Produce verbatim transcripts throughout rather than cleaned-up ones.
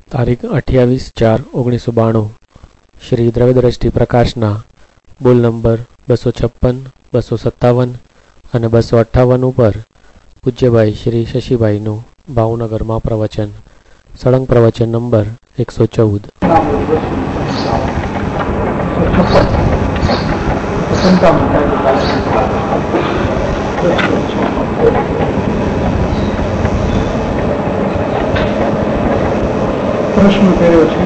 તારીખ અઠ્યાવીસ ચાર ઓગણીસો બાણું શ્રી દ્રવ્યદ્રષ્ટિ પ્રકાશના બુલ નંબર બસો છપ્પન બસો સત્તાવન અને બસો અઠ્ઠાવન ઉપર પૂજ્યભાઈ શ્રી શશીભાઈનું ભાવનગરમાં પ્રવચન. સળંગ પ્રવચન નંબર એકસો ચૌદ. प्रश्न કર્યો છે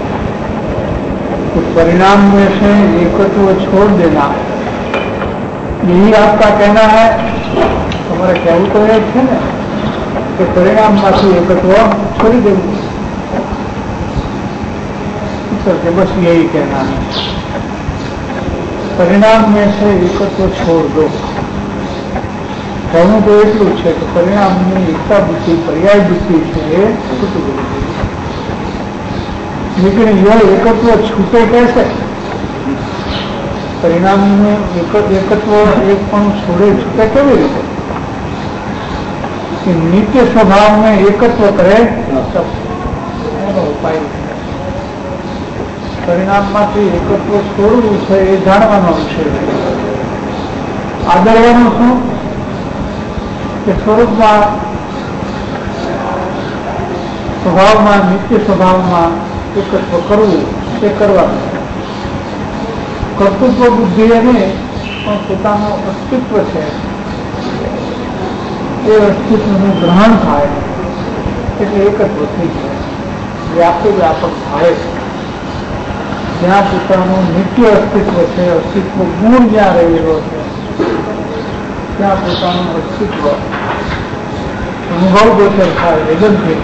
तो परिणाम में से एकत्व छोड़ देना, यही आपका कहना है? हमारा कहू तो ये है ना कि परिणाम माथी एकत्व छोड़ी देવું के बस यही कहना है. परिणाम में से एकत्व छोड़ दो. कहूँ तो એટલું છે કે પરિણામની એકતા બુદ્ધિ પર્યાય બુદ્ધિ છે એ છૂટી ગઈ. लेकिन यह एकत्व छूटे कैसे? परिणाम में एकत्व एक पण छोड़े छूटे केवी रीते? कि नित्य स्वभाव में एकत्व करे तब उपाय. परिणाम मांथी एकत्व छोड़વું છે એ જાણવાનો વિષય છે. આદરવાનું શું કે સ્વરૂપમાં સ્વભાવમાં નિત્ય સ્વભાવમાં એકત્વ કરવું તે કરવાનું. કર્તૃત્વ બુદ્ધિ એને પણ પોતાનું અસ્તિત્વ છે એ અસ્તિત્વનું ગ્રહણ થાય એટલે એકત્વ થઈ જાય, વ્યાપક વ્યાપક થાય. જ્યાં પોતાનું નિત્ય અસ્તિત્વ છે, અસ્તિત્વ ગુણ જ્યાં રહેલો છે ત્યાં પોતાનું અસ્તિત્વ અનુભવ ગોચર થાય વેદનથી.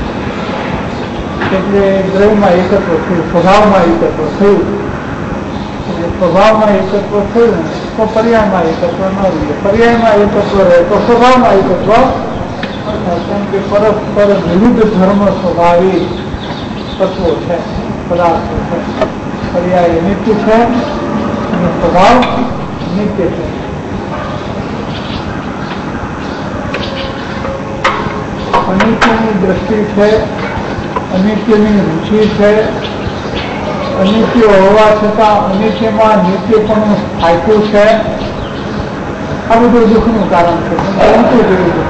એટલે દ્રવ્યમાં એકત્વ થયું, સ્વભાવમાં એકત્વ થયું. એટલે સ્વભાવમાં એકત્વ થયું તો પર્યાયમાં એકત્વ ન રહે. પર્યાયમાં એકત્વ રહે તો સ્વભાવમાં એકત્વ, કેમ કે પરસ્પર વિરુદ્ધ ધર્મ સ્વભાવી તત્વો છે, પદાર્થો છે. પર્યાય નિત્ય છે અને સ્વભાવ નિત્ય છે. અનિત્યની દ્રષ્ટિ છે, અનિત્યની રુચિ છે. અનિત્ય હોવા છતાં અનિત્યમાં નિત્યપણું સ્થાપ્યું છે. આ બધું દુઃખનું કારણ છે. પરંતુ જેવું દુઃખ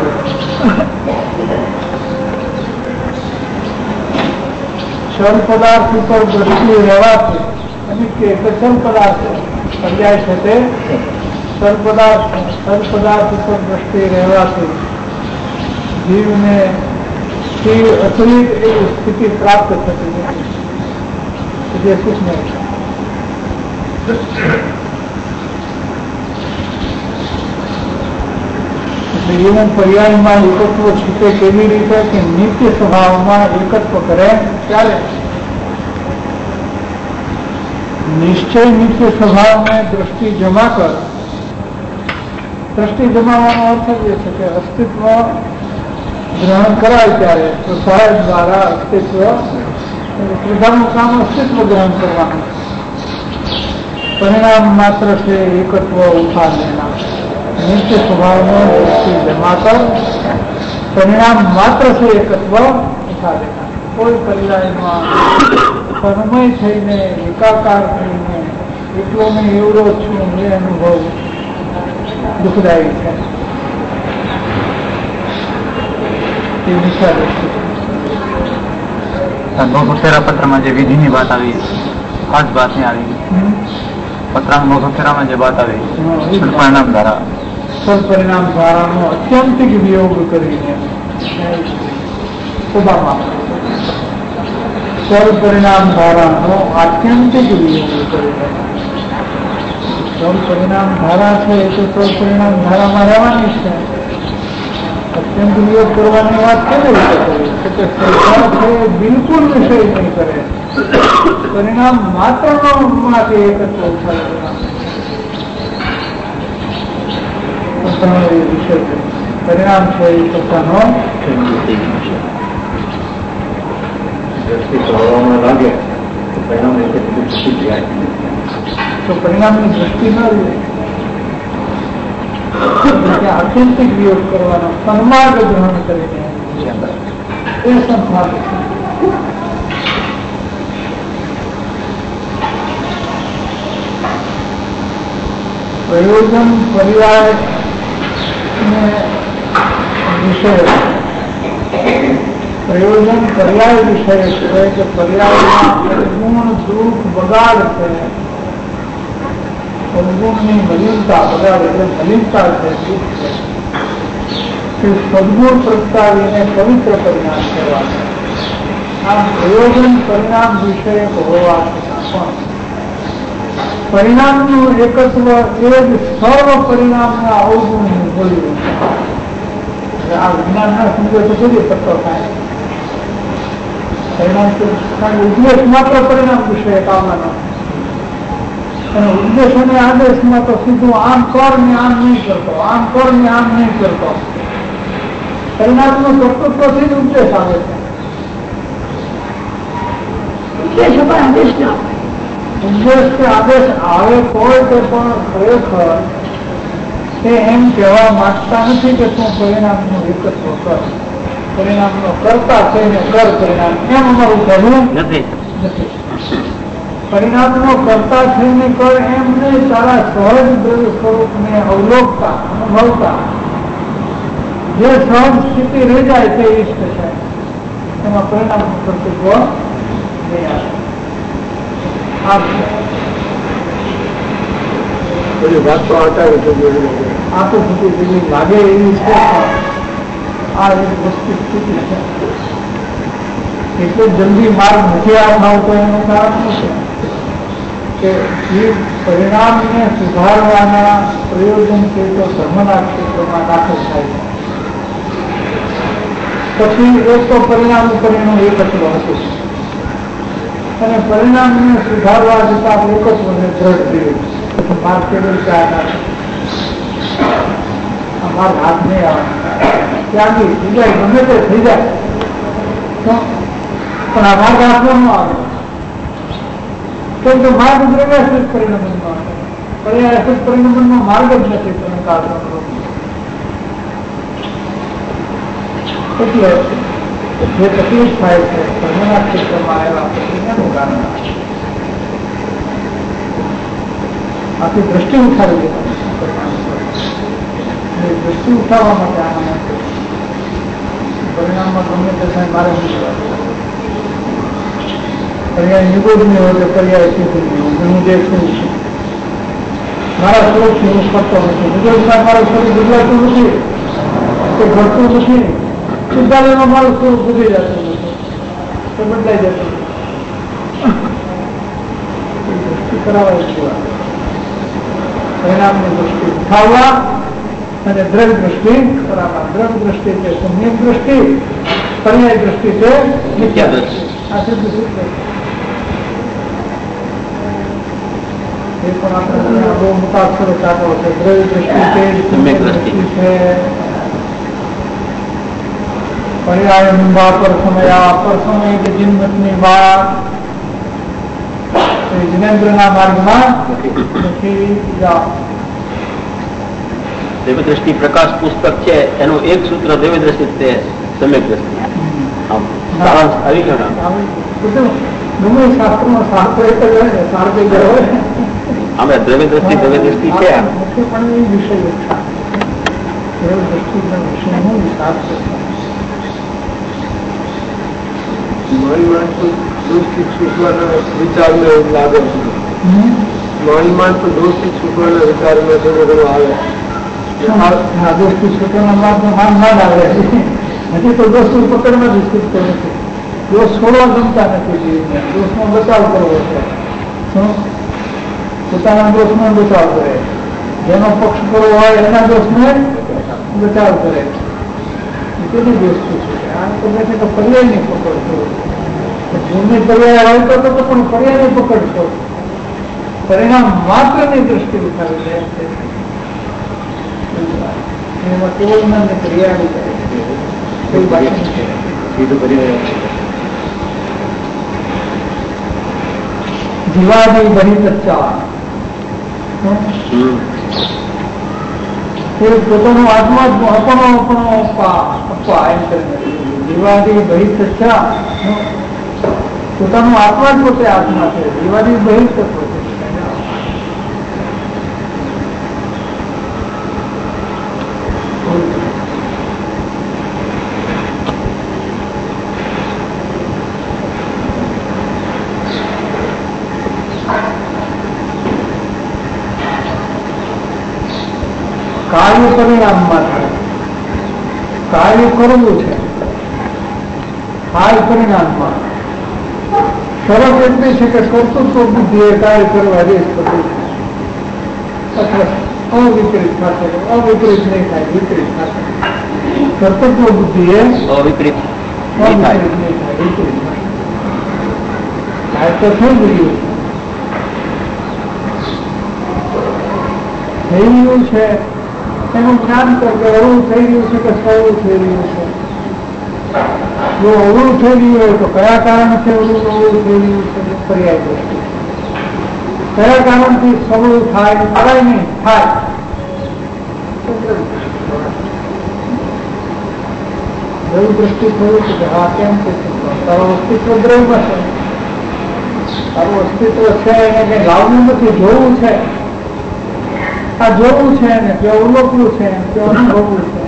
ચલ પદાર્થ ઉપર દ્રષ્ટિ રહેવાથી અનિત્ય એટલે ચલ પદાર્થ પર્યાય છે તે ચલ પદાર્થ ચલ પદાર્થ ઉપર દ્રષ્ટિ રહેવાથી જીવને અતિરિક્ત એવી સ્થિતિ પ્રાપ્ત થતી નથી જે સુખ નહીં. એટલે એવું પર્યાયમાં એકત્વ છૂટે કેવી રીતે કે નિત્ય સ્વભાવમાં એકત્વ કરે ત્યારે. નિશ્ચય નિત્ય સ્વભાવને દ્રષ્ટિ જમા કર. દ્રષ્ટિ જમાવાનો અર્થ એ છે કે અસ્તિત્વ ગ્રહણ કરાય ત્યારે પ્રસાર દ્વારા અસ્તિત્વ પ્રધાનનું કામ અસ્તિત્વ ગ્રહણ કરવાનું. પરિણામ માત્ર છે એકત્વ ઉઠા લેના. નિત્ય સ્વભાવનો દ્રષ્ટિ જમા કર. પરિણામ માત્ર છે એકત્વ ઉઠા લેના. કોઈ પર્યાયમાં તન્મય થઈને એકાકાર થઈને એટલો મેં એવડો છું એ અનુભવ દુઃખદાયી છે. नौ तेरह पत्र में जो विधि की बात आई, खास बात नहीं आ रही. पत्रांक नौ सौ तेरह में जो बात आई परिणाम धारा, सब परिणाम धारा नो अत्यंतिक वियोग करीने सब परिणाम धारा नो आत्यंतिक वियोग करीने सब परिणाम धारा है तो सब परिणाम धारा में रहवानी है. અત્યંત વિયોગ કરવાની વાત કેવી રીતે કરી કે સરકાર છે બિલકુલ વિષય નહીં કરે. પરિણામ માત્ર માંથી એકત્વ ઉઠાવે વિષય છે. પરિણામ છે એ પોતાનો લાગે તો પરિણામની દ્રષ્ટિ ન રહે. આત્યંતિક વિયોગ કરવાનો સન્માર્ગ ગ્રહણ કરીને એ સંસાર પ્રયોજન પર્યાય વિષય પ્રયોજન પર્યાય વિષય છે કે પર્યાયમાં ગુણ દુઃખ બગાડ છે, સદગુણની મલિનતા, બગાડ એટલે મલિનતા છે, દુઃખ છે, તે સદગુણ પ્રગટાવીને પવિત્ર પરિણામ કરવાનું. આ પ્રયોજન પરિણામ વિષયક હોવા છતાં પણ પરિણામનું એકત્વ એ જ સર્વ પરિણામના અવગુણનું બોલ્યું. આ વિજ્ઞાન ના સમજે તો સુધી પત્તો થાય. પરિણામ ઉદ્દેશ માત્ર પરિણામ વિષયક આવવાનો અને ઉદ્દેશ અને આદેશમાં તો સીધું આમ કર ને આમ નહીં કરતો, આમ કર ને આમ નહીં કરતો. પરિણામનો તત્વથી જ ઉદ્દેશ આવે છે. ઉદ્દેશ કે આદેશ આવે કોઈ તે પણ ખરેખર તે એમ કહેવા માંગતા નથી કે તું પરિણામનું એકત્વ કર, પરિણામનો કરતા થઈને કર પરિણામ, એમ અમારું કહેવું નથી. પરિણામનો કરતા થઈને કર એમ નહીં, તારા સહજ દ્રવ્ય સ્વરૂપને અવલોકતા અનુભવતા જે સહજ સ્થિતિ રહી જાય તે ઈષ્ટ છે, એમાં પરિણામનું કર્તૃત્વ નહીં આવે. વાત તો આ તો બધી લાગે એવી છે, આ એક વસ્તુ સ્થિતિ છે. એટલે જલ્દી માર્ગ નથી આવતો એનું કારણ શું છે કે જીવ પરિણામને સુધારવાના પ્રયોજન છે તો ધર્મના ક્ષેત્રમાં દાખલ થાય છે. પછી એક તો પરિણામ ઉપરનું એકત્વ હતું અને પરિણામને સુધારવા જતા એકત્વને દ્રઢ કર્યું. માર્ગ કેવી રીતે માર્ગ હાથ નહીં આવે, ત્યાંથી થઈ જાય, ગમે તે થઈ જાય, પણ આ માર્ગ હાથમાં આવે કેમ કે માર્ગ દ્રવ્યાશ્રિત પરિણમનમાં આવે. પર્યાશ્રિત પરિણમનમાં માર્ગ જ નથી પરિણામ. એટલે જે તકલીફ થાય છે ધર્મના ક્ષેત્રમાં આવ્યા પછી એનું કારણ આથી દ્રષ્ટિ ઉઠાવી દેવાની. દ્રષ્ટિ ઉઠાવવા માટે આના માટે પરિણામમાં ગમે તે થાય મારે પર્યાય નિગોદ નહીં હોય તો પર્યાય શીખવું નહીં હોય. હું જે છું મારા સ્વરૂપથી હું કરતો નથી. નિગોદમાં મારું સ્વરૂપ બદલાતું નથી, તે ઘટતું નથી. સિદ્ધાલયમાં મારું સ્વરૂપ બદલી જતું નથી, તે બદલાઈ જતું દ્રષ્ટિ કરાવવા સિવાય પરિણામની દ્રષ્ટિ ઉઠાવવા અને દ્રવ્ય દ્રષ્ટિ કરાવવા. દ્રવ્ય દ્રષ્ટિ છે સમ્યક દ્રષ્ટિ, પર્યાય દ્રષ્ટિ છે મિથ્યા દ્રષ્ટિ. આ સિદ્ધ સૂત્ર એ પણ આપણે બહુ મોટા અક્ષરો ચાલો છે. દ્રવ્ય દ્રષ્ટિ છે, સમ્યક દ્રષ્ટિ છે, પર્યાય નિંબા પર સમયા પર સમય કે જિન્મતની વાત જિનેન્દ્રના માર્ગમાં નથી જાઓ. દેવ દ્રષ્ટિ પ્રકાશ પુસ્તક છે એનું એક સૂત્ર દેવ દ્રષ્ટિ છે સમ્યક દ્રષ્ટિ. આવી ગયો ગમે શાસ્ત્રમાં શાસ્ત્ર એક જ હોય ને, સાર થઈ ગયો હોય અમે દ્રવ્ય દ્રષ્ટિ દ્રવ્ય દ્રષ્ટિ છે પણ એ વિષય વિચાર દેવ દ્રષ્ટિના વિષયનું વિચાર છે. વિચારને લાગે માનમાન તો દોષથી છૂટવાના વિચારમાં થોડો ઘણો આવે. દોષથી છૂટવાના માર્ગમાં માન ના આવે. હજી તો દોષ પકડમાં જ છૂટતો નથી. દોષ છોડવા ગમતા નથી જીવને. દોષનો બચાવ કરવો છે. પોતાના દોષનો બચાવ કરે, જેનો પક્ષ કરવો હોય એના દોષને બચાવ કરે. કેટલી દોષ છે આ તો બેઠે તો પર્યાય નહીં પકડતો. ભૂલની પર્યાય હોય તો પણ પર્યાય નહીં પકડશો. પરિણામ માત્ર ની દ્રષ્ટિ ઉઠાવી લે છે. એમાં કેવળ મને પર્યાય કરે કોઈ બાકી જીવાદી બની ચર્ચા પોતાનો આત્મા જ અપણો અપણો અપવા એમ કરીને જીવાદી બહિ ચર્ચા પોતાનો આત્મા જ પોતે આત્મા છે. જીવાદી બહિ તત્વ છે. કાર્ય પરિણામમાં થાય. કાર્ય કરવું છે થાય પરિણામમાં. શરત એટલી છે કે કર્તૃત્વ બુદ્ધિ એ કાર્ય કરવા દેશ થતું છે અથવા અવિપરીત થશે. અવિપરીત નહીં થાય, વિપરીત થશે. કર્તૃત્વ બુદ્ધિ એ અવિપરીત અવિપરીત નહીં થાય, વિપરીત થશે. આ તો થઈ ગયું થઈ રહ્યું છે એનું જ્ઞાન કરકે અવળું થઈ રહ્યું છે કે સવળું થઈ રહ્યું છે. જો અવળું થઈ રહ્યું હોય તો કયા કારણથી અવળું અવળું થઈ રહ્યું છે પર્યાય દ્રષ્ટિ. કયા કારણથી સવળું થાય કરાય નહીં થાય. એવું દ્રષ્ટિ થયું છે કે હા કેમ છે તારું અસ્તિત્વ દ્રવ્ય છે, તારું અસ્તિત્વ છે એને કઈ લાવવું નથી, જોવું છે. આ જોવું છે ને તે અવલોકવું છે તે અનુભવવું છે.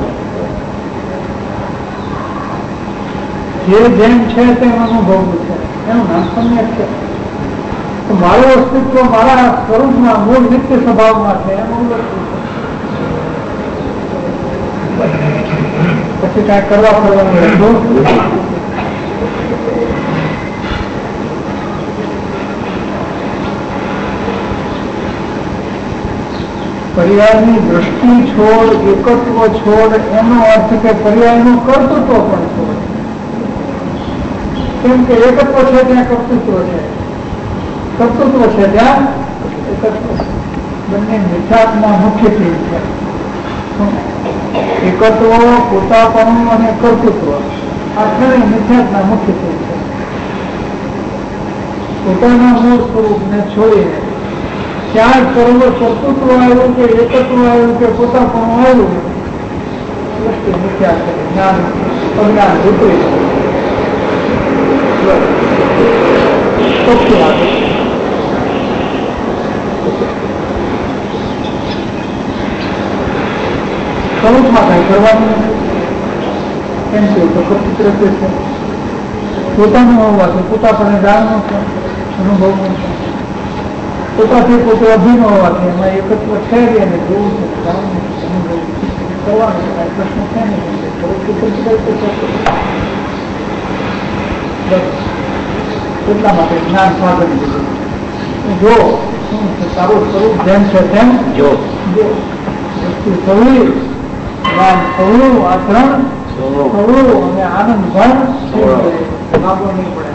જે જેમ છે તેમ અનુભવવું છે એનું નામ સમ્યક છે. તો મારું અસ્તિત્વ મારા સ્વરૂપમાં મૂળ નિત્ય સ્વભાવમાં છે એમ અવલોકવું છે. પછી કાંઈ કરવા ફરવાનું રહેતું. પર્યાયની દ્રષ્ટિ છોડ, એકત્વ છોડ, એનો અર્થ કે પર્યાયનું કર્તૃત્વ પણ છોડ. કેમ કે એકત્વ છે ત્યાં કર્તૃત્વ છે, કર્તૃત્વ છે ત્યાં એકત્વ. બંને મિથ્યાત્મા મુખ્ય ચીજ છે. એકત્વ, પોતાપણું અને કર્તૃત્વ આ ત્રણેય મિથ્યાત્મા મુખ્ય ચીજ છે. પોતાના મૂળ સ્વરૂપને છોડીને ક્યાંય બરોબર કર્તૃત્વ આવ્યું કે એકત્વ આવ્યું કે પોતાપણું આવ્યું દ્રષ્ટિ મિથ્યા છે. જ્ઞાન અજ્ઞાન વિપરીત ચોખ્ખી વાત. સ્વરૂપમાં કઈ કરવાનું નથી. કેમ છે તો કર્તૃત્વ છે, પોતાનું હોવાથી પોતાપણે જાણવું છે, અનુભવવું છે. પોતાથી પોતે અભિન્ન હોવાથી એમાં એકત્વ છે અને જોવું છે, જાણવું છે, અનુભવવું કરવાનું છે. પ્રશ્ન છે નહીં એટલા માટે જ્ઞાન સાધન દીધું. જો શું છે તારું સ્વરૂપ જેમ છે તેમ જો વસ્તુ સવળી, જ્ઞાન સવળું, આચરણ સવળું અને આનંદ ભણ લાગો નહીં પડે.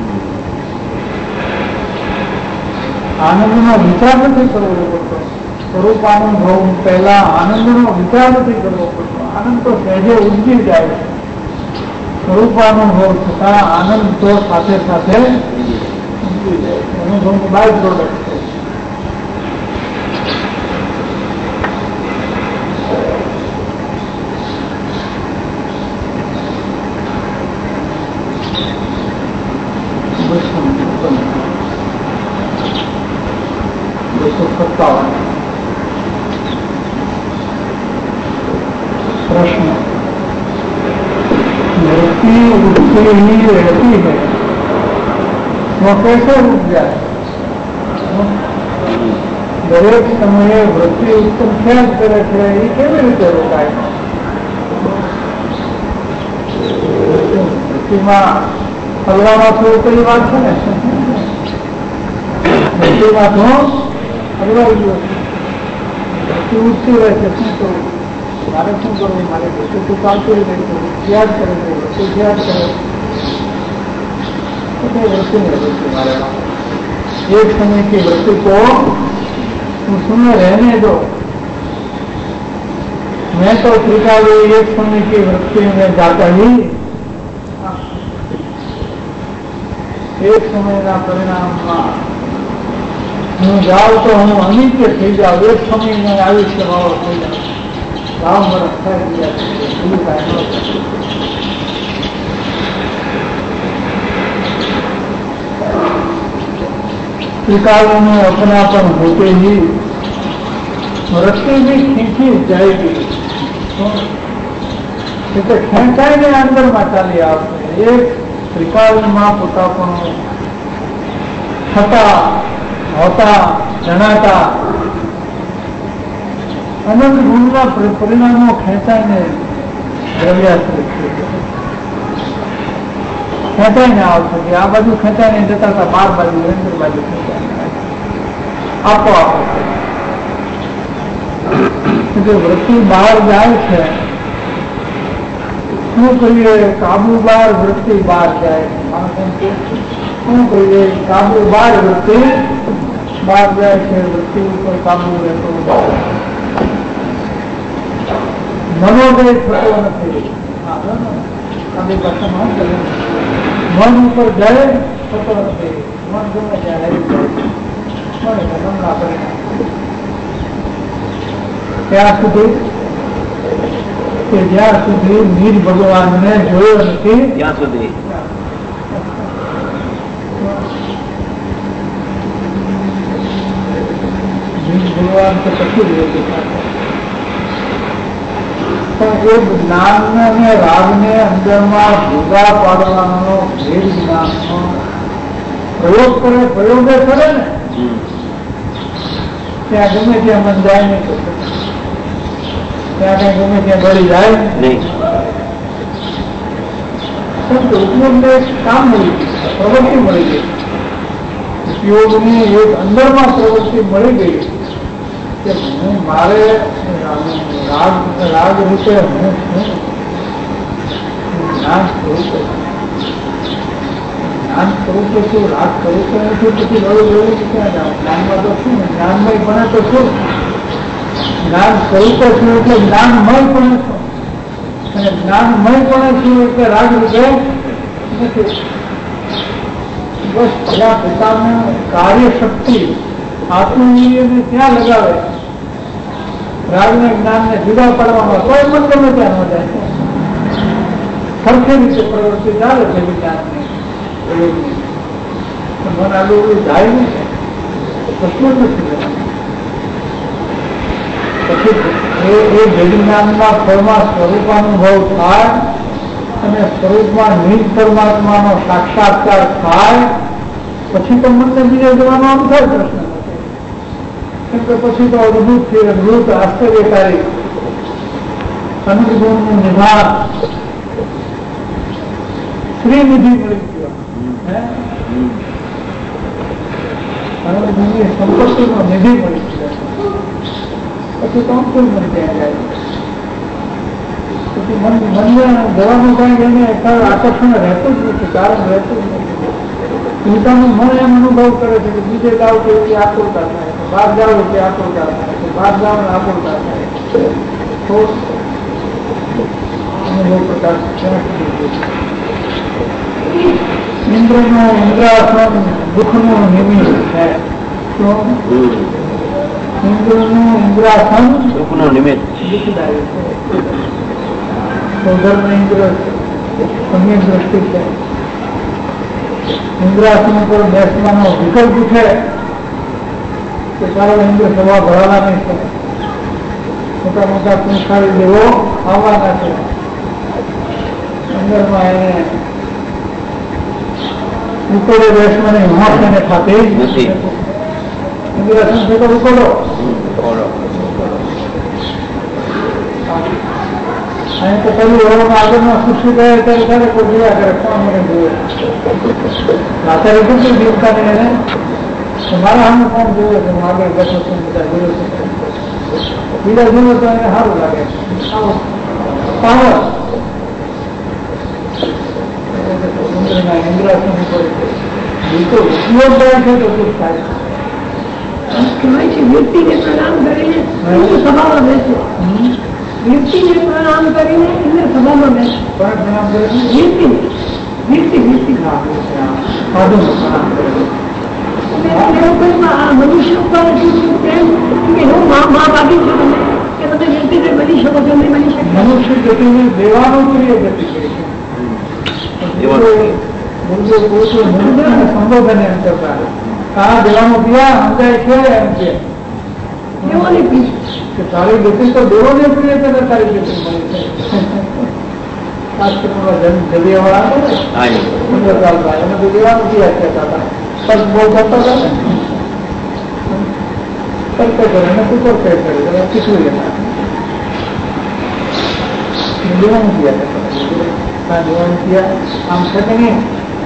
આનંદનો વિચાર નથી કરવો પડતો. સ્વરૂપ આનંદ હોવું પહેલા આનંદનો વિચાર નથી કરવો પડતો. આનંદ તો સહેજે ઉજવી જાય છે. સ્વરૂપાનું હોવ છતાં આનંદ તો સાથે સાથે ઉજવી જાય છે. અનુભવનું બાય પ્રોડક્ટ છે. સત્તાવન प्रश्न वृत्ति उससे ही रहती है वो कैसे रुक जाए? दरेक समये वृत्ति उत्तम क्या करे છે એ કેવી રીતે રોકાય? વૃત્તિમાં હલવામાં થોડું કઈ વાત છે ને, વૃત્તિમાં તો હલવાઈ ગયો છે. વૃત્તિ ઉઠતી રહે છે. શું કરવું? મારે શું કરવું? મારે વૃત્તિ તો ચાલતું રહે છે. યાદ કરે છે, વૃત્તિ યાદ કરે છે. वृत्ति में वृत्ति मारे एक समय की वृत्ति को उसमें रहने दो. मैं तो त्रिकाली एक समय की वृत्ति में जाता ही एक समय ना परिणाम हूँ जाऊँ तो हूँ अनित्य थी जाऊँ. एक समय में आयुष्य भाव थी जाऊँ. गाँव में रखा दिया त्रिकालों में अपनापन होते ही वृत्ति भी खींची जाएगी. खेचाई ने अंदर में चाली आपने एक त्रिकाल में पोतापन होता होता जनाता અનંત ગુણના પરિણામો ખેંચાઈને દ્રવ્યાશ્રિત ખેંચાઈને આવશે કે આ બાજુ ખેંચાઈને જતા હતા બાર બાજુ નિરંતર બાજુ ખેંચાઈને આપો આપો વૃત્તિ બહાર જાય છે શું કહીએ કાબુ બાર વૃત્તિ બહાર જાય શું કહીએ કાબુ બાર વૃત્તિ બહાર જાય છે વૃત્તિ ઉપર કાબુ રહેતો મનોદય થતો નથી મન ઉપર જાય થતો નથી મન ગમે ત્યાં ત્યાં સુધી કે જ્યાં સુધી નીર ભગવાનને જોયો નથી ત્યાં સુધી નીર ભગવાન તો કશું જ પણ એ જ્ઞાનને અને રાગને અંદરમાં ભૂગા પાડવાનો ભેદ જ્ઞાનનો પ્રયોગ કરે પ્રયોગે કરે ને ત્યાં ગમે ત્યાં મન જાય નહીં ત્યાં કઈ ગમે ત્યાં ગળી જાય નહીં. ઉપયોગને કામ મળી ગયું પ્રવૃત્તિ મળી ગઈ ઉપયોગની એક અંદરમાં પ્રવૃત્તિ મળી ગઈ કે હું મારે રાગ રાગ રીતે હું છું જ્ઞાન સ્વરૂપે જ્ઞાન સ્વરૂપે છું રાગ સ્વરૂપે નથી પછી લડું લડું ક્યાં જાઉં જ્ઞાનમાં તો શું જ્ઞાનમય બને તો શું જ્ઞાન સ્વરૂપે છું એટલે જ્ઞાનમય પણ છું અને જ્ઞાનમય પણ છું એટલે રાગ રીતે નથી. બસ જ્યાં પોતાનું કાર્ય શક્તિ આત્મીયને ત્યાં લગાવે રાગને જ્ઞાનને જુદા પાડવામાં કોઈ પણ ગમે ત્યાં ન જાય સરખી રીતે પ્રવૃત્તિ ચાલે છે વિજ્ઞાનની મન આલું જાય નહીં કશું જ નથી. પછી એ વિજ્ઞાનના ફળમાં સ્વરૂપાનુભવ થાય અને સ્વરૂપમાં નિજ પરમાત્માનો સાક્ષાત્કાર થાય પછી તો મનને બીજે જવાનો આમ થાય પ્રશ્ન નથી. કેમ કે પછી તો અદભુત થી અદભુત આશ્ચર્યકારી અનુગુણનું નિધાન શ્રીનિધિ મળી ગયો અનુગુણની સંપત્તિનો નિધિ મળી ગયો પછી તો કોઈ મન ત્યાં જાય પછી મન મનને જવાનું કઈ એને આકર્ષણ રહેતું જ નથી કારણ રહેતું જ નથી. પોતાનું મન એમ અનુભવ કરે છે કે બીજે જાવ તો એવી આકુરતા થાય બહાર જાવ એટલે આકુરતા થાય બહાર જાવ ને આકુરતા થાય તો અનુભવ પ્રકાશ ઇન્દ્રનો ઇન્દ્રાસન દુઃખનું નિમિત્ત છે તો ઇન્દ્રનું ઇન્દ્રાસન દુઃખનું નિમિત્ત દુઃખદાયી છે. સૌધર્મ ઇન્દ્ર સમ્યક દ્રષ્ટિ છે. ઇન્દ્રાસન પર બેસવાનો વિકલ્પ છે કે ચાલો ઇન્દ્ર સભા ભરાવાના નહીં છે મોટા મોટા પુંખારી દેવો આવવાના છે અંદરમાં એને ઉપરે બેસવાની હોશ એને ખાતી નથી. ઇન્દ્રાસન છે તો ઉપરો અહીં તો પેલું વરોમાં આગળમાં ખુશી ગયા ત્યારે ત્યારે કોઈ જોયા કરે કોણ મને જોવે અત્યારે કેટલું જીવતા એને મારા સામે કોણ જોવે છે હું આગળ બેઠો છું બધા જોયું છે બીજા જોવે તો એને સારું લાગે પાવર ઇન્દ્રાસન ઉપર બિલકુલ ઉપયોગ થાય છે તો શું થાય કહેવાય છે વ્યક્તિને પ્રણામ કરીને સભામાં બેસવો વ્યક્તિને પ્રણામ કરીને ઇન્દ્ર સભામાં બેસવો પણ પ્રણામ કરે વ્યક્તિ વ્યક્તિ વ્યક્તિ સાધુ પ્રણામ કરે મનુષ્ય ઉપર પ્રેમ કે હું મા બાકી છું તમે કે તમે વ્યક્તિને બની શકો છો નહીં બની શકો મનુષ્ય ગતિને દેવાનો પ્રિય ગતિ કરી સંબોધન એમ કરતા આ દેવાનો પ્રિયા સમજાય છે એમ છે દેવોને પ્રિય કે તારી ગતિ તો દેવોને પ્રિય છે તારી ગતિ મળી છે શાસ્ત્રમાં જગ્યાવાળા એને તો દેવાનું પ્રિયા કહેતા હતા પગ બહુ કરતા હતા ને કરતે કરે ને તું કરતે કરે શીખવી લેતા દેવાનું ક્યાં દેવાનું ક્યાં આમ છે કે નહીં?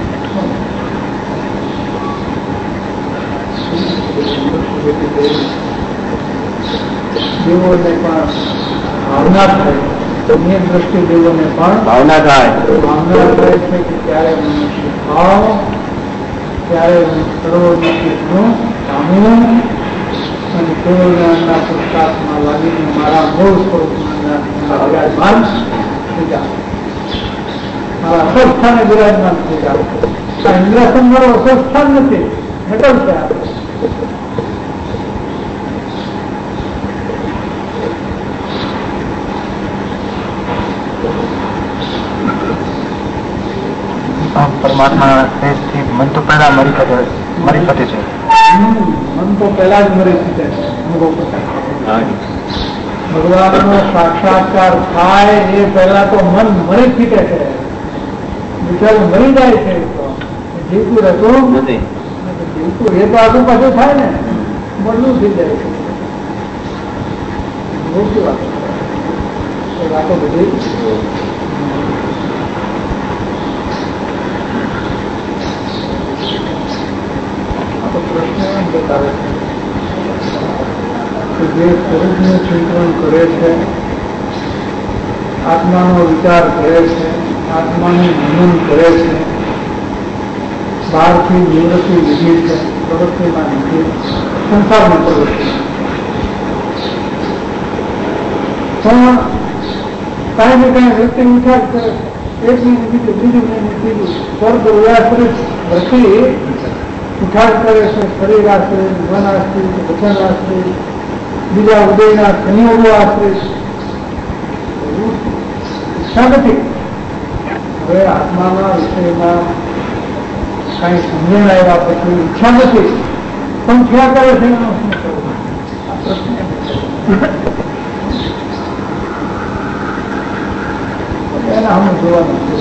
દેવોને પણ ભાવના થાય, એ દ્રષ્ટિ દેવોને પણ ભાવના થાય ભાવના થાય છે કે ત્યારે મનુષ્ય ભાવ, ત્યારે સર્વનું પામવું અને કેવળના પુરુષાર્થમાં લાગીને મારા મૂળ સ્વરૂપમાં વિરાજમાન થઈ જાવ, મારા અસરસ્થાને વિરાજમાન થઈ જાવ. આ ઇન્દ્રાસન મારો અસરસ્થાન નથી, હેઠળ છે. પરમાત્મા થી મન તો પહેલા મરી ફતે મરી ફતે છે. મન તો પહેલા જ મરી ફતે ભગવાન નો સાક્ષાત્કાર થાય એ પહેલા તો મન મરી ફીટે છે, બિચારું મરી જાય છે. જીવતું રહેતું નથી, જીવતું એ તો આજુ પાછું થાય ને, મળવું થઈ જાય છે. મોટી વાત વાતો બધી પ્રશ્ન એમ બતાવે છે કે જે સ્વરૂપનું ચિંતન કરે છે, આત્માનો વિચાર કરે છે, આત્માનું મનન કરે છે, બહારથી નિવૃત્તિ લીધી છે, પ્રવૃત્તિમાં નથી, સંસારમાં પ્રવૃત્તિ પણ કાંઈ ને કાંઈ વૃત્તિ વિચાર કરે છે. એક મહિને બીજું બીજું મહિને બીજું સ્વર્ગ વ્યાસરિત વૃત્તિ ઉઠાડ કરે છે. શરીર આશ્રિત, મન આશ્રિત, વચન આશ્રિત, બીજા ઉદયના સંયોગો આશ્રિત. ઈચ્છા નથી. હવે આત્માના વિષયમાં કઈ સમજણ આવ્યા પછી ઈચ્છા નથી, પણ ક્યાં કરે છે એનો શું કરવું? આ પ્રશ્ન એના અમે જોવાનું છે.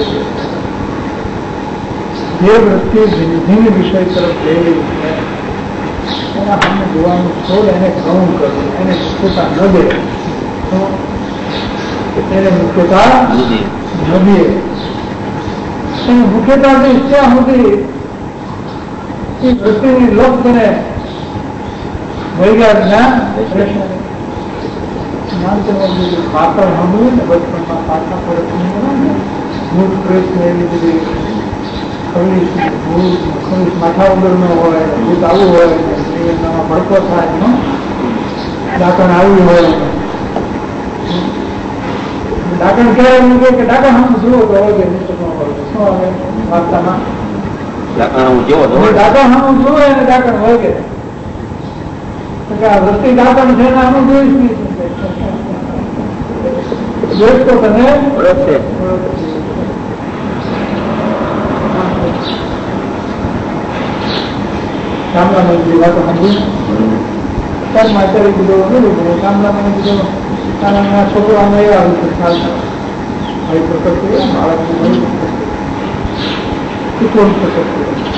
જે વૃત્તિ વિધિ વિષય તરફ જઈ છે એના સામે જોવાનું છોડ, એને ગ્રહણ કરવું, એને મુખ્યતા ન દે, એને મુખ્યતા ન દે. એને મુખ્યતા દે ત્યાં સુધી એ વૃત્તિની લોક બને વૈગાર જ્ઞાન જ્ઞાન તમારું પાત્ર સાંભળ્યું ને બચપનમાં પાછા પરત ભૂત પ્રેત ને એવી બધી માથા વગર નો હોય, ભૂત આવું હોય, એનામાં ભડકો થાય, ડાકણ આવી હોય. ડાકણ ક્યારે મૂકે કે ડાકણ હમ જુઓ તો હોય શું આવે વાર્તામાં ડાકણ હમ જુએ અને ડાકણ હોય કે આ વૃત્તિ ડાકણ છે ને આનું જોઈશ નહીં, જોઈશ તો તને કામના મંત્રી વાતો સાંભળ્યું ત્યારે માચારી કીધો બોલું કામના મને કીધો નાના છોકરો આમ એવા આવી છે ચાલતા ભાઈ પ્રકટ બાળકને મળી શીખવણ પ્રકટ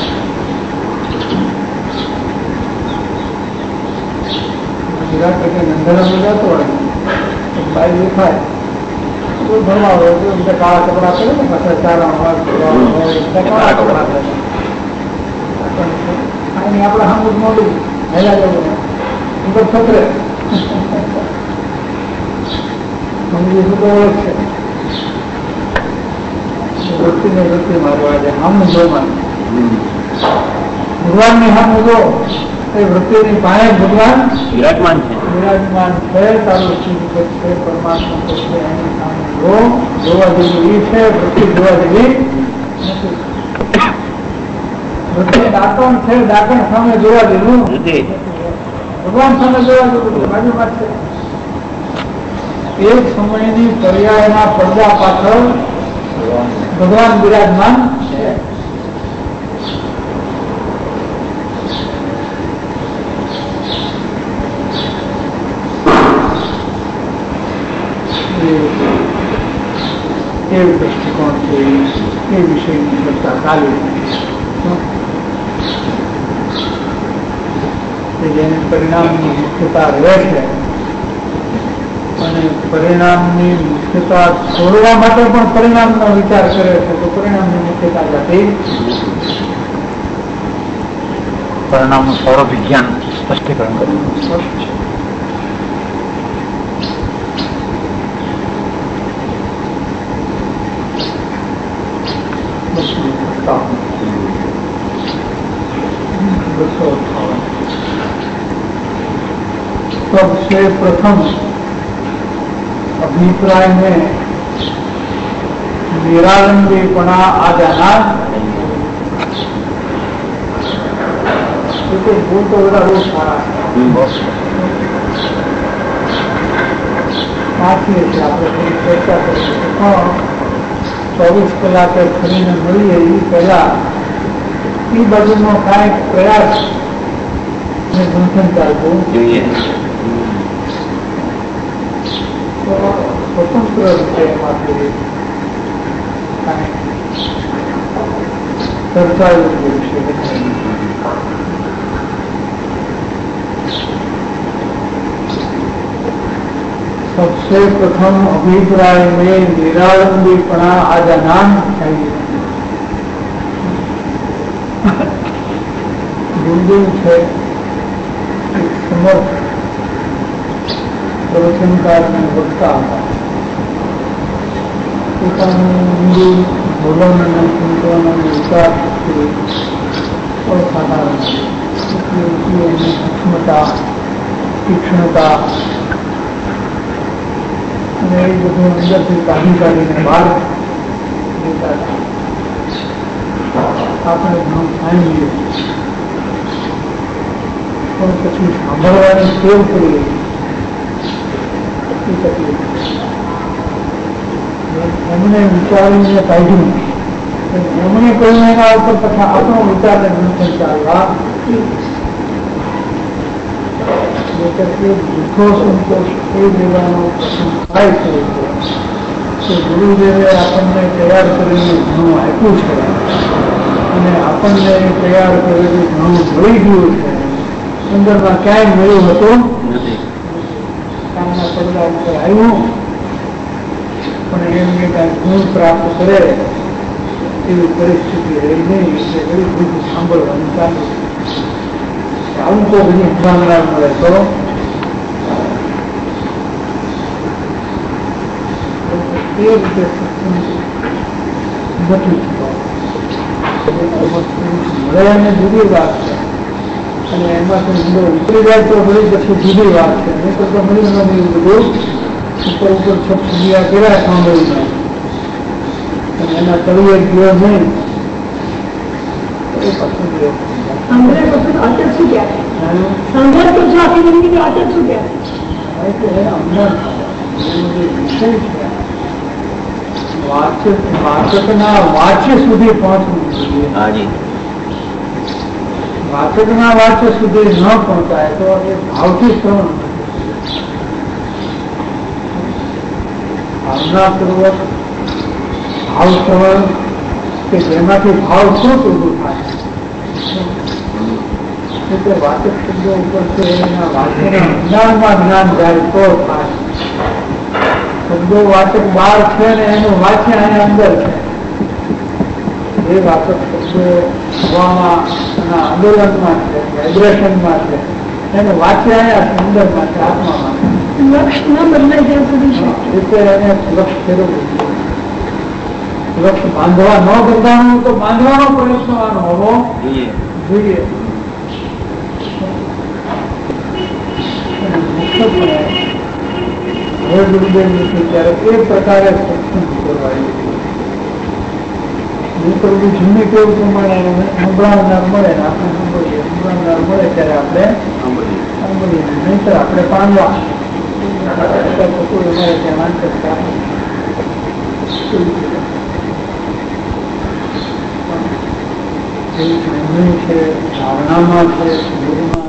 વિરાટ એટલે નંદનમાં જતો હોય બાઈ દેખાય કોઈ ભણવા હોય તો બધા કાળા કપડા કરે ને પાછા ચારા હોય કાળા કપડા કરે આપડે સામું મોડું હેલા જવું ઉપર છોકરે મંદિર શું ઓળખ છે વૃત્તિ ને વૃત્તિ મારવા છે હમ જોવાનું ભગવાન ની હમ જો એ વૃત્તિની પાસે ભગવાન વિરાજમાન છે વિરાજમાન છે. તારું ચીજ છે પરમાત્મા છે એની સામે જો જોવા જેવી છે, વૃત્તિ જોવા જેવી નથી. વૃત્તિ ડાકણ છે, ડાકણ સામે જોવા જેવું નથી, ભગવાન સામે જોવા જેવું બાજુ વાત છે. એક સમયની પર્યાયના પડદા પાછળ ભગવાન વિરાજમાન છે. કેવી દ્રષ્ટિકોણ છે એ વિષયની ચર્ચા ચાલી જેને પરિણામની મુખ્યતા રહે છે અને પરિણામની મુખ્યતા છોડવા માટે પણ પરિણામનો વિચાર કરે છે તો પરિણામની મુખ્યતા જાતી પરિણામનું સૌરભ વિજ્ઞાન સ્પષ્ટીકરણ કર્યું. सबसे प्रथम अभिप्राय में निरालंबीपना आ जाना तो वो तो बड़ा वो सारा આપીએ છીએ આપણે થોડી ચર્ચા કરીએ પણ ચોવીસ કલાકે ફરીને મળીએ એ પહેલા એ બાજુનો કાંઈક પ્રયાસ ને મંથન ચાલવું જોઈએ. તો સ્વતંત્ર રીતે એમાંથી કાંઈક ચર્ચાયું છે. सबसे प्रथम अभिप्राय में निरालंबीपना आ जाना चाहिए. गुरुदेव है समर्थ प्रवचनकार में वक्ता હતા. પોતાનું હિન્દુ બોલન અને ચિંતન વિચારથી અસાધારણ સૂક્ષ્મતા તીક્ષ્ણતા અને એ બધું અંદરથી કાઢી કાઢીને બહાર લેતા આપણે ઘણું સાંભળીએ પણ પછી સાંભળવાની ટેવ કરીએ એ તકલીફ. એમને વિચારીને કાઢ્યું એમણે કહ્યું એના ઉપર પછી આપણો વિચારને મંથન ચાલવા દુઃખો સંતોષ એ લેવાનો થાય છે કે ગુરુદેવે આપણને તૈયાર કરીને ઘણું આપ્યું છે અને આપણને તૈયાર કરેલું ઘણું મળી ગયું છે. અંદરમાં ક્યાંય મળ્યું હતું કામના પગલા ઉપર આવ્યું પણ એમને કાંઈ ગુણ પ્રાપ્ત કરે એવી પરિસ્થિતિ રહી નહીં એટલે એવી બધું સાંભળવાનું ચાલુ. આવું તો બધી જાણનાર મળે તો એ રીતે નથી મળે અને જુદી વાત છે અને એમાંથી અંદર ઉતરી જાય તો બધી પછી જુદી વાત છે. નહીં તો મળી નથી બધું ઉપર ઉપર છપછપિયા કર્યા સાંભળીને અને એના તળિયે ગયો નહીં એ પછી ગયો. સાંભળે પછી અચર શું કહેવાય? સાંભળ તો જો આપી નથી અચર શું કહેવાય? વાચકના વાચ્ય સુધી પહોંચવું જોઈએ. વાચકના વાચ્ય સુધી ન પહોંચાય તો એ ભાવથી શ્રવણ ભાવનાપૂર્વક ભાવ શ્રવણ કે જેમાંથી ભાવ શું ઉભું થાય એટલે વાચક શબ્દો ઉપર છે એના વાક્યના જ્ઞાનમાં જ્ઞાન જાય તો થાય. શબ્દો વાચક બહાર છે ને એનું વાક્ય અહીંયા અંદર છે. એ વાચક શબ્દો હવામાં અને આંદોલનમાં છે વાઇબ્રેશનમાં છે એનું વાક્ય અહીંયા અંદરમાં છે આત્મામાં છે. લક્ષ ન બદલાય ત્યાં સુધી રીતે એને લક્ષ ફેરવવું લક્ષ બાંધવા ન બંધાવવું તો બાંધવાનો પ્રયત્ન હોવો જોઈએ. હવે ગુરુદેવ નથી ત્યારે એ પ્રકારે સત્સંગ કરવાય. હું તો બધું જૂની કેવું પ્રમાણે સંભળાવનાર મળે ને આપણે સાંભળીએ સંભળાવનાર મળે ત્યારે આપણે સાંભળીએ નહીંતર આપણે પામવા ધ્યાન કરતા છે ભાવનામાં છે ગુરુમાં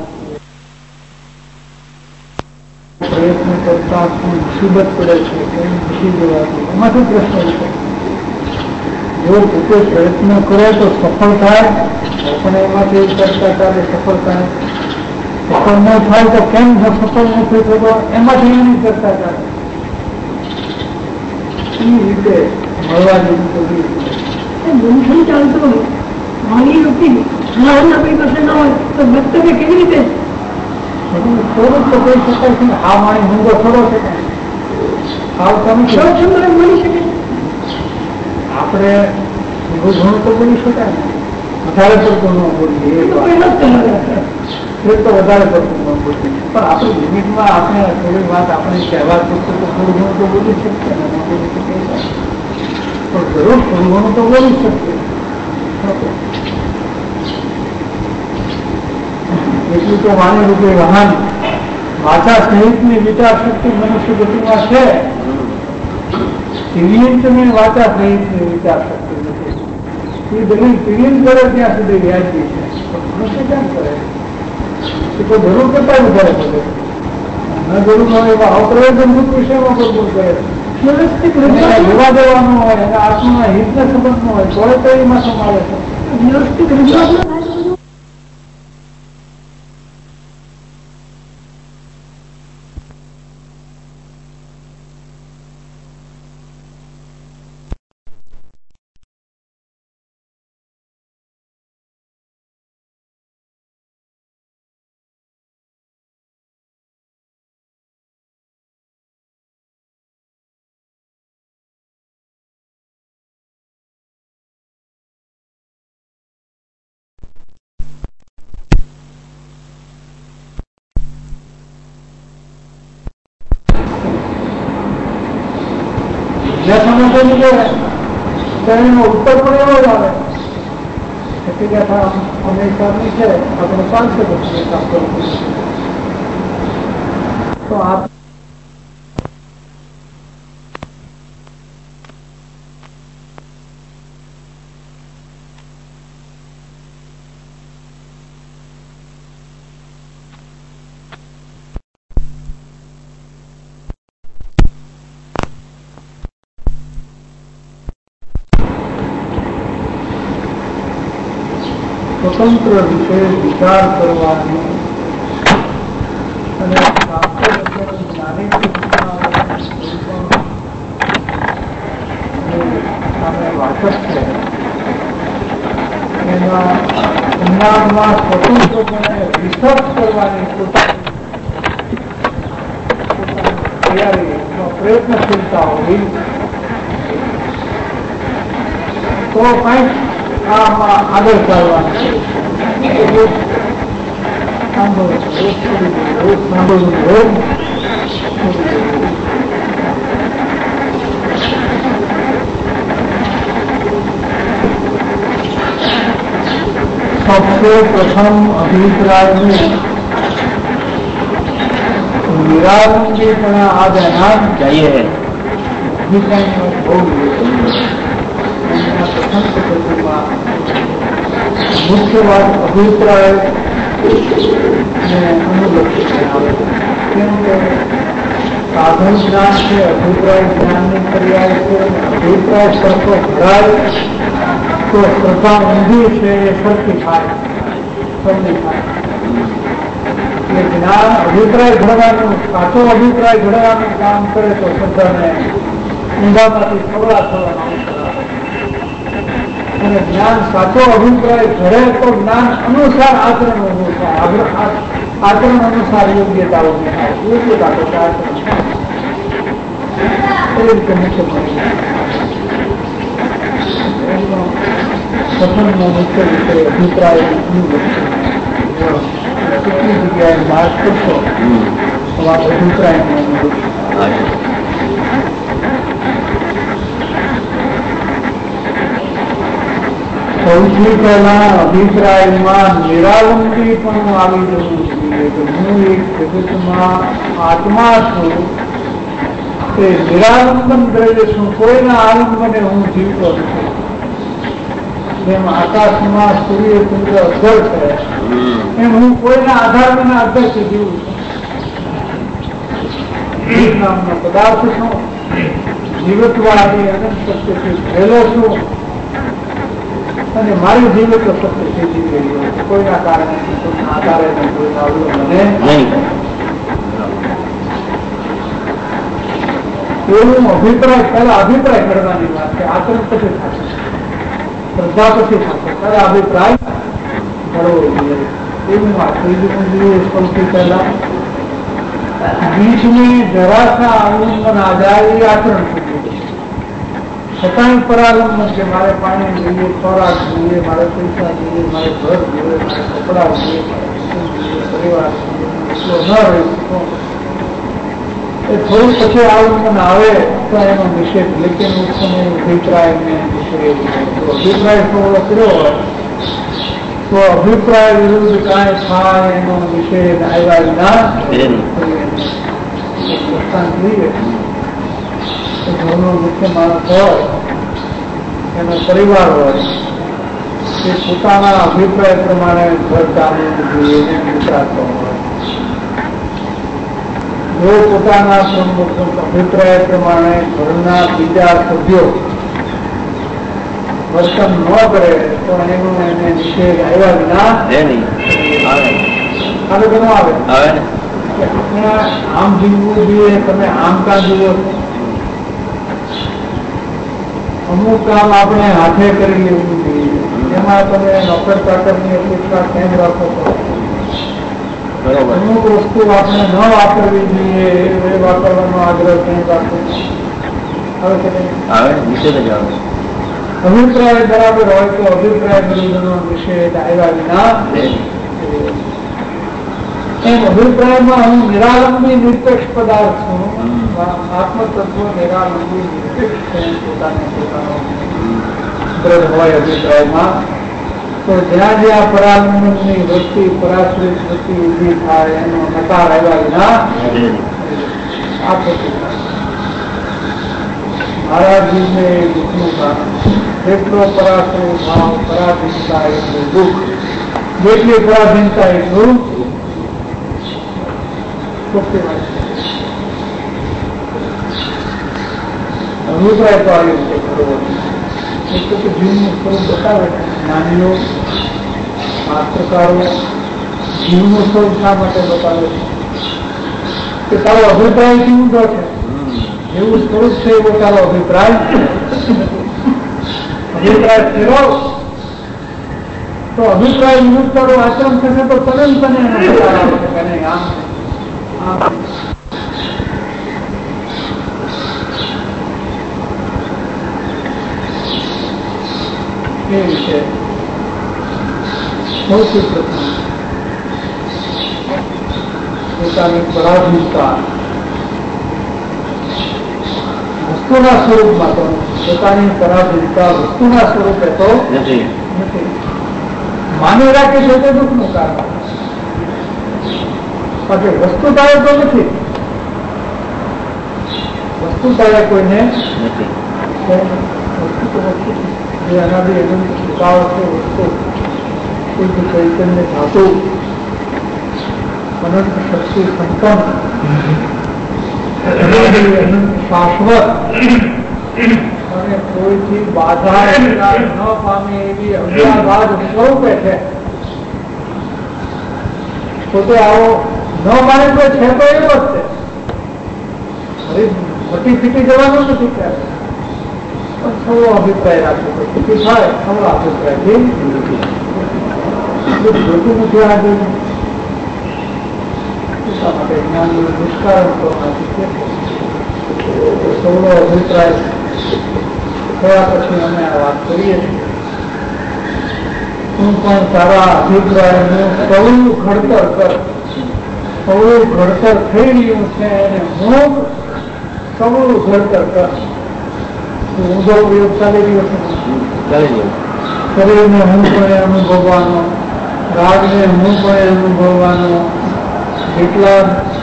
પ્રયત્ન કરતા શું મુસીબત પડે છે એમ મૂકી દેવાતું એમાંથી પ્રશ્ન છે. જો પોતે પ્રયત્ન કરે તો સફળ થાય પણ એમાંથી કરતા ચાલે સફળ થાય. સફળ ન થાય તો કેમ સફળ નથી થતો એમાંથી એની કરતા ચાલે રીતે મળવા જેવું કરવું ગુંઠન ચાલતો માની નથી આપણી પાસે ના હોય તો વક્તવ્ય કેવી રીતે થોડુંક તો કહી શકાય છે. આ માણી મૂંગો થોડો છે આવતા નથી મળી શકે આપણે ઘણું તો બોલી શકાય ને વધારે પડતું ન બોલીએ એ તો વધારે પડતું ન બોલીએ પણ આપણી લિમિટમાં આપણે થોડી વાત આપણે કહેવા પૂરતું તો થોડું ઘણું તો બોલી શકીએ ને ન બોલી શકીએ પણ જરૂર થોડું ઘણું તો બોલી શકીએ. એટલું તો માનેલું કે વાહન વાચા સહિતની વિચાર શક્તિ મનુષ્ય ગતિમાં છે. તિર્યંતની વાચા સહિતની વિચાર શક્તિ નથી. એ દલીલ તિર્યંત કરે ત્યાં સુધી વ્યાજબી છે મનુષ્ય કેમ કરે એ તો જરૂર કરતા વધારે પડે ન જરૂર હોય એવા અપ્રયોજનભૂત વિષયમાં પણ કરે લેવા દેવાનું હોય અને આત્માના હિતને સંબંધ ન હોય તોય તો એમાં સંભાળે છે. વ્યવસ્થિત રજૂઆત એનો ઉત્તર પણ એવો જ આવે અમેરિકાની છે આપણે પાંચસો વર્ષ કામ કરવું તો આપ સ્વતંત્ર વિશે વિચાર કરવાનો અને જ્ઞાની વાચક છે એના જ્ઞાનમાં સ્વતંત્રપણે રિસર્ચ કરવાની પોતાની તૈયારી પ્રયત્નશીલતા હોવી તો કંઈક આમાં આગળ ચાલવાનું સાંભળવું રોજ સાંભળવું રોજ सबसे प्रथम अभिप्राय में निरालंबीपणा आ जाना चाहिए है. अभिप्राय में बहुत प्रथम पद्धतिમાં મુખ્ય વાત અભિપ્રાય અનુલક્ષીને આવે કેમ કે સાધન જ્ઞાન છે અભિપ્રાય જ્ઞાનની પર્યાય છે. અભિપ્રાય સરખો ભરાય તો શ્રદ્ધા ઊંધી છે એ સરખી થાય સરખી થાય એ જ્ઞાન અભિપ્રાય ઘડવાનું સાચો અભિપ્રાય ઘડવાનું કામ કરે તો શ્રદ્ધાને ઊંધામાંથી સવડા થવાનું અને જ્ઞાન સાચો અભિપ્રાય ઘડે તો જ્ઞાન અનુસાર આચરણ ઉભું થાય આચરણ અનુસાર યોગ્યતા ઉભી થાય યોગ્યતા તો આચરણ એ રીતે મુખ્ય મળી પ્રથમનો મુખ્ય વિષય અભિપ્રાય કેટલી જગ્યાએ વાત કરશો તો આ અભિપ્રાયનો અનુભવ સૌથી પહેલા અભિપ્રાયમાં નિરાલંબી પણ આવી જવું જોઈએ કે હું એક જગતમાં આત્મા છું તે નિરાલંબન દ્રવ્ય છું કોઈના આલંબને હું જીવતો નથી. જેમ આકાશમાં સૂર્ય ચંદ્ર અધર છે એમ હું કોઈના આધાર વિના અધરથી જીવું છું. નામનો પદાર્થ છું જીવત્વાદી અનંત સત્યથી ભરેલો છું અને મારી જીવત સત્ય સીધી ગઈ હોય કોઈના કારણે આધારે કોઈ આવડું મને નહીં. એવું અભિપ્રાય પહેલા અભિપ્રાય કરવાની વાત છે, આચરણ પછી થશે, શ્રદ્ધા પછી થશે, ત્યારે અભિપ્રાય કરવો જોઈએ. એવું વાત ત્રીજું જોઈએ. સૌથી પહેલા બીજને જરાસા અવલંબન આધારે આચરણ કરવું. છતાંય પરાલંબન કે મારે પાણી જોઈએ, ખોરાક જોઈએ, મારે પૈસા જોઈએ, મારે ઘર જોઈએ, મારે કપડા જોઈએ, પરિવાર એટલો ન રહ્યો એ થોડું પછી અવલંબન આવે તો એનો નિષેધ. લેકિન ઉત્તમ અભિપ્રાય ને નિષેધ. અભિપ્રાય થોડો કર્યો હોય તો અભિપ્રાય વિરુદ્ધ કાંઈ થાય એનો નિષેધ આવ્યા વિના જોઈએ. ઘરનો મુખ્ય માણસ હોય, એનો પરિવાર હોય, એ પોતાના અભિપ્રાય પ્રમાણે ઘર ચાલવું જોઈએ વિચારતો હોય. જો પોતાના અભિપ્રાય પ્રમાણે ઘરના બીજા સભ્યો વર્તન ન કરે તો એનું એને નિષેધ આવ્યા વિના આવે કે ન આવે? આમ જીવવું જોઈએ, તમે આમ કાં જીવો? અમુક કામ આપણે હાથે કરી લેવું જોઈએ, એમાં તમે નોકર ચાકરની અપેક્ષા કેમ રાખો છો? અમુક વસ્તુ આપણે ન વાપરવી જોઈએ, એ વાપરવાનો આગ્રહ કેમ રાખો? આવે કે અભિપ્રાય બરાબર હોય તો અભિપ્રાય વિરુદ્ધનો નિષેધ આવ્યા વિના એમ અભિપ્રાયમાં હું નિરાલંબી નિરપેક્ષ પદાર્થ છું. આત્મતત્વ નિરાલંબી નિરપેક્ષ છે. પોતાને પોતાનો દ્રઢ હોય અભિપ્રાયમાં તો જ્યાં જ્યાં પરાલંબનની વૃત્તિ પરાશ્રિત વૃત્તિ ઊભી થાય એનો નકાર આવ્યા વિના આ થતું. મહારાજજીને દુઃખનું કારણ જેટલો પરાશ્રય ભાવ પરાધીનતા એટલું દુઃખ, જેટલી પરાધીનતા એટલું અભિપ્રાય તો આવી રીતે કરવો. એટલે કે જીવનું સ્વરૂપ બતાવે છે. જ્ઞાનીઓ શાસ્ત્રકારો જીવનું સ્વરૂપ શા માટે બતાવે છે કે તારો અભિપ્રાય કેવું છે, એવું સ્વરૂપ છે એવો તારો અભિપ્રાય. અભિપ્રાય ફેરવો તો અભિપ્રાય વિરુદ્ધ તારું આચરણ થશે તો તરત તને એનો વિચાર આવે છે કે નહીં આમ એ વિશે સૌથી પ્રથમ પોતાની પરાધીનતા વસ્તુના સ્વરૂપમાં તો પોતાની પરાધીનતા વસ્તુના સ્વરૂપે તો નથી. માની રાખે છે તે દુઃખનું કારણ, બાકી વસ્તુતાએ તો નથી. વસ્તુતાએ કોઈને નથી. વસ્તુ તો વસ્તુ જે અનાદિ અનંત સ્વીકાર છે. વસ્તુ શુદ્ધ ચૈતન્ય ધાતુ અનંત શક્તિ સંપન્ન અનંત શાશ્વત અને કોઈથી બાધા ન પામે એવી અવ્યાભાદ સ્વરૂપે છે. પોતે આવો ન માને તો છે તો એવો જ છે. મોટી ફીટી જવાનું નથી ક્યારે, પણ થોડો અભિપ્રાય રાખવો તો ફીટી થાય. થોડો અભિપ્રાય જોતું નથી આ જોયું માટે જ્ઞાનનું નિષ્કારણ કરવાથી થોડો અભિપ્રાય થયા પછી અમે આ વાત કરીએ છીએ. તું પણ તારા અભિપ્રાયનું સૌનું ઘડતર કર. સૌનું ઘડતર થઈ રહ્યું છે અને હું સૌનું ઘડતર કર. ઊંધો પ્રયોગ ચાલી રહ્યો છે. શરીરને હું પણ અનુભવવાનો, રાગને હું પણ અનુભવવાનો, કેટલા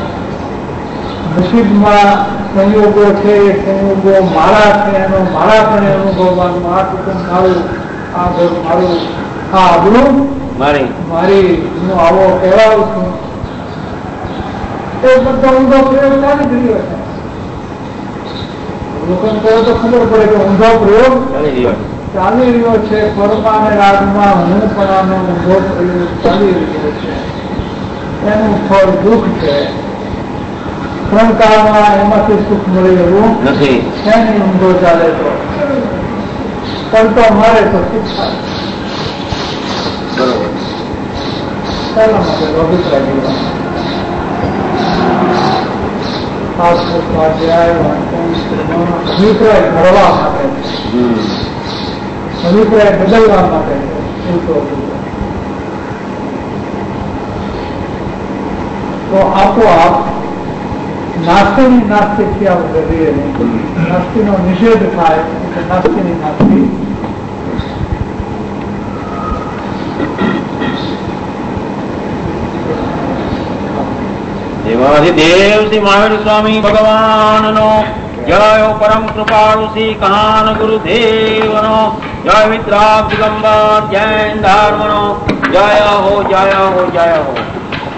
નસીબમાં સંયોગો છે એ સંયોગો મારા છે એનો મારા પણ અનુભવવાનું. આ કુટુંબ મારું, આ ઘર મારું, આ આબરૂ મારી મારી હું આવો કહેવાઉં છું. એ બધો ઊંધો પ્રયોગ ચાલી જ રહ્યો છે. લોકોને કહો તો ખબર પડે કે ઊંધો પ્રયોગ ચાલી રહ્યો છે. પરમા અને રાગમાં હું પણ આનો ઊંધો પ્રયોગ ચાલી રહ્યો છે. એનું ફળ દુઃખ છે. ત્રણ કાળમાં એમાંથી સુખ મળી એવું નથી. એની ઊંધો ચાલે તો પલટો મારે તો સુખ થાય. બરોબર. શાના માટે અભિપ્રાય જીવવાનો ખાસ અભિપ્રાય ઘડવા માટે, અભિપ્રાય બદલવા માટે તો આપોઆપ નાસ્તીની નાસ્તી થયા વગર રહે નહીં. નાસ્તીનો નિષેધ થાય એટલે નાસ્તીની નાસ્તી દેવાધિદેવ શ્રી મહાવીર સ્વામી ભગવાન નો જય. પરમ કૃપાળુ શ્રી કાન ગુરુદેવ નો જય. વિતરાગ દિગંબર જૈન ધર્મ નો જય હો, જય હો, જય હો.